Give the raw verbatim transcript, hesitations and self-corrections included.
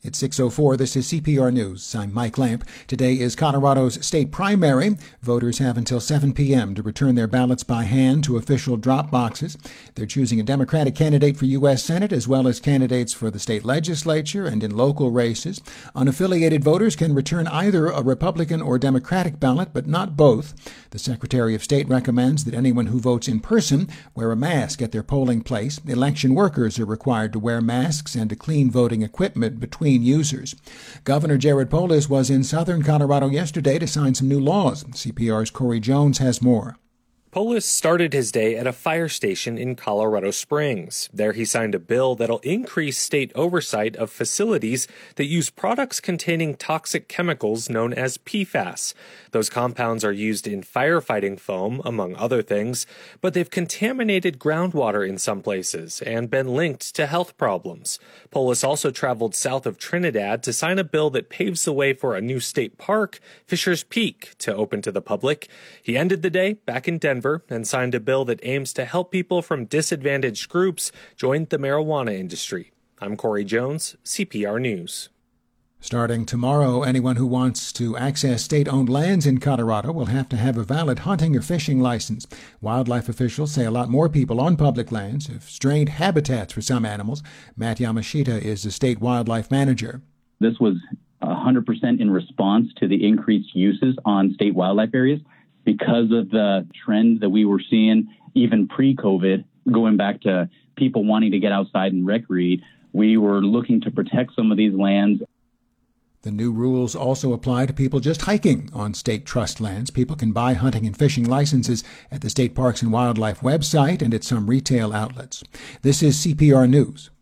It's six oh four. This is C P R News. I'm Mike Lamp. Today is Colorado's state primary. Voters have until seven p.m. to return their ballots by hand to official drop boxes. They're choosing a Democratic candidate for U S Senate as well as candidates for the state legislature and in local races. Unaffiliated voters can return either a Republican or Democratic ballot, but not both. The Secretary of State recommends that anyone who votes in person wear a mask at their polling place. Election workers are required to wear masks and to clean voting equipment between users. Governor Jared Polis was in southern Colorado yesterday to sign some new laws. C P R's Corey Jones has more. Polis started his day at a fire station in Colorado Springs. There he signed a bill that'll increase state oversight of facilities that use products containing toxic chemicals known as P FAS. Those compounds are used in firefighting foam, among other things, but they've contaminated groundwater in some places and been linked to health problems. Polis also traveled south of Trinidad to sign a bill that paves the way for a new state park, Fisher's Peak, to open to the public. He ended the day back in Denver and signed a bill that aims to help people from disadvantaged groups join the marijuana industry. I'm Corey Jones, C P R News. Starting tomorrow, anyone who wants to access state-owned lands in Colorado will have to have a valid hunting or fishing license. Wildlife officials say a lot more people on public lands have strained habitats for some animals. Matt Yamashita is the state wildlife manager. This was one hundred percent in response to the increased uses on state wildlife areas. Because of the trend that we were seeing even pre-COVID, going back to people wanting to get outside and recreate, we were looking to protect some of these lands. The new rules also apply to people just hiking on state trust lands. People can buy hunting and fishing licenses at the State Parks and Wildlife website and at some retail outlets. This is C P R News.